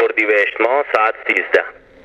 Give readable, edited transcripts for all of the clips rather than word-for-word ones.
اردیبهشت ماه ساعت 13.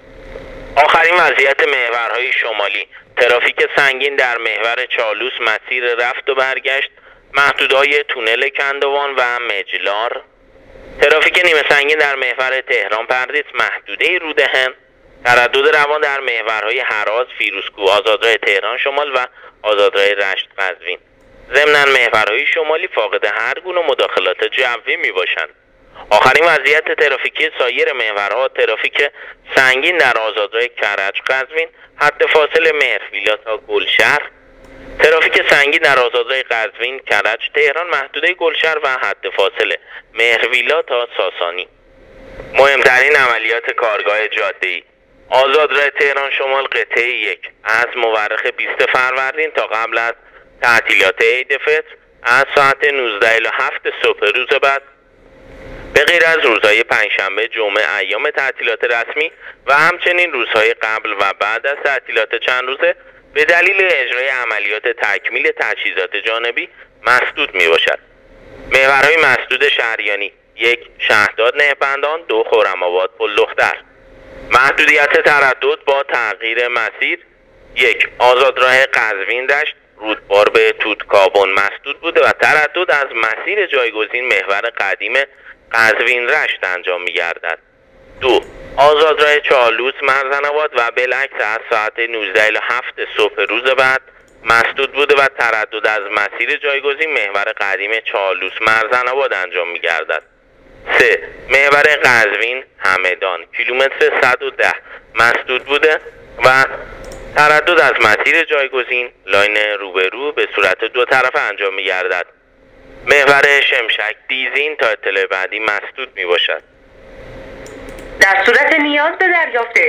آخرین وضعیت محورهای شمالی. ترافیک سنگین در محور چالوس مسیر رفت و برگشت، محدودهای تونل کندوان و مجلار. ترافیک نیمه سنگین در محور تهران پردیس، محدوده رودهن. تردد روان در محورهای هراز، فیروزکوه، آزادراه تهران شمال و آزادراه رشت قزوین. ضمناً محورهای شمالی فاقد هر گونه مداخلات جوی می باشند. آخرین وضعیت ترافیکی سایر محورها. ترافیک سنگین در آزادراه کرج قزوین، حد فاصله مهرویلا تا گلشهر. ترافیک سنگین در آزادراه قزوین کرج تهران، محدوده گلشهر و حد فاصله مهرویلا تا ساسانی. مهمترین عملیات کارگاه جاده‌ای. آزادراه تهران شمال قطعه 1 از مورخ 20 فروردین تا قبل از تعطیلات عید فطر از ساعت 19:07 صبح روز بعد به غیر از روزهای پنجشنبه، جمعه، ایام تعطیلات رسمی و همچنین روزهای قبل و بعد از تعطیلات چند روزه به دلیل اجرای عملیات تکمیل تجهیزات جانبی مسدود می باشد. محورهای مسدود شهریانی: 1 شهرداد نهپندان، 2 خرم‌آباد پل دختر. محدودیت تردد با تغییر مسیر: 1 آزادراه قزوین دشت، رودبار به توتکابون مسدود بوده و تردد از مسیر جایگزین محور قدیم قزوین رشت انجام می گردد. 2 آزادراه چالوس مرزن‌آباد و بالعکس از ساعت 19:07 صبح روز بعد مسدود بوده و تردد از مسیر جایگزین محور قدیم چالوس مرزن‌آباد انجام می گردد. 3 محور قزوین همدان کیلومتر 110 مسدود بوده و تردد از مسیر جایگزین لاین روبرو به صورت دو طرفه انجام می گردد. محور شمشک دیزین تا اطلاع بعدی مسدود می باشد. در صورت نیاز به دریافت